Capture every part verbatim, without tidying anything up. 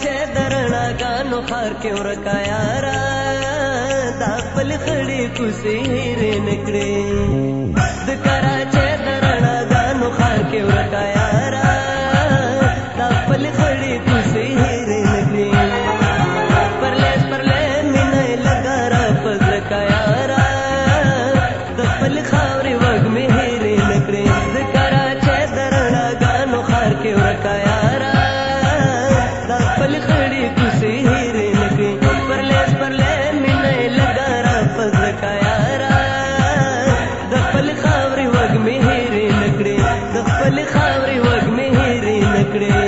چې درناګانو خار کې ورکا یارا دا خپل خړې کوسې هېرې نکړې د کرا چې درناګانو خار کې ورکا یارا دا خپل خړې کوسې هېرې نکړې پرلیس پرلې مینه لګا را پزړه کا یارا د خپل خاورې وږمې هېرې نکړې د کرا چې درناګانو خار کې ورکا یارا دا خپل خړې کوسې هېرې نکړې پرلیس پرلې مینه لګا را پزړه کا یارا د خپل خاورې وږمې هېرې نکړې د خپل خاورې وږمې هېرې نکړې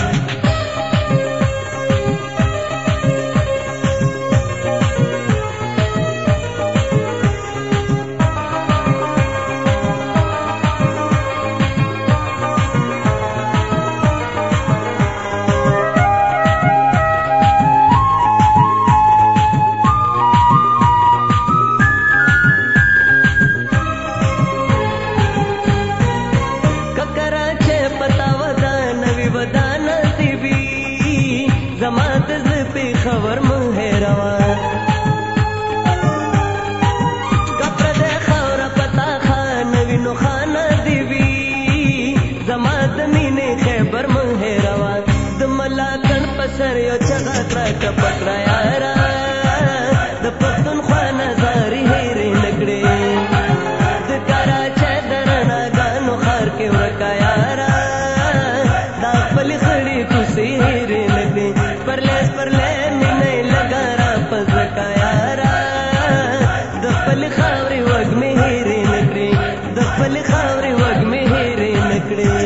زمات زپی خبر مهروا کپر د خور پتا خان وینو خان دی وی زمات مینه خبر مهروا د ملاکن پسر یو چغا کرا کپکرا یارا د پښتون خوان زاری هېرې نکړې د کرا چې درنا غانو خار کې ورکا یارا دا خپل خړې کوسې هېرې نکړې پرلیس پرلې مینه لګا را پزړه کا یارا د خپل خاورې وږمې هېرې نکړې د خپل خاورې وږمې هېرې نکړې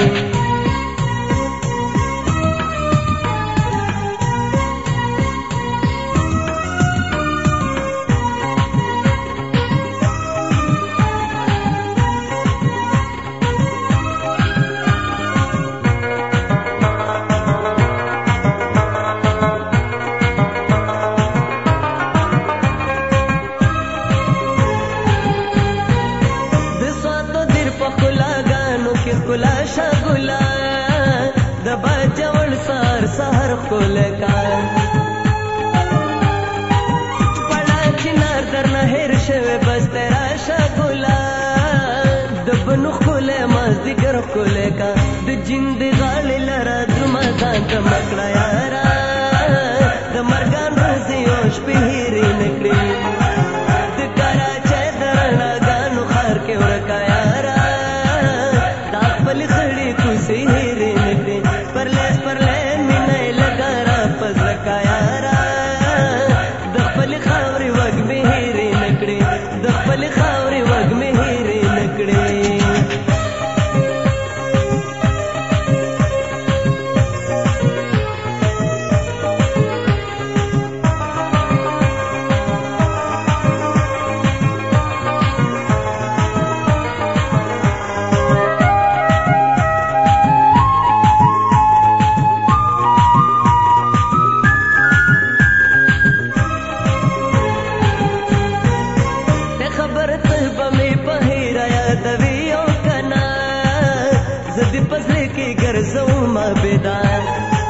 ګلا شګلا د باجوړ سار سحر خپل کا پړا چنار درنه هر شوه بس تیرا شګلا د بنو خپل مازدګر خپل کا د جند غال لرا درما ځان د مکړه یارا د مرګان روزي اوش په هېرې نکړې د کرا چې درنا غانو خار کې ورکا یارا خپل خړې کوسې هېرې نکړې پرلیس پرلې مینه لګا را پزړه کا یارا د خپل خاورې وږمې هېرې نکړې د خپل خاورې وږمې هېرې نکړې زدی پسلے کی گرزوں ما بیدار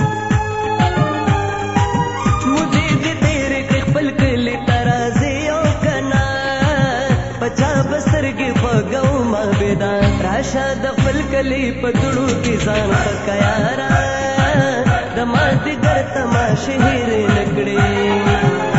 مجھے دی تیرے کی خپل کلی ترازی او کنا پچا بسترگی پگو ما بیدار راشا د خپل کلی پتړو کی ځان خکیارا د ما دی ګر تماشه هېرې نکړې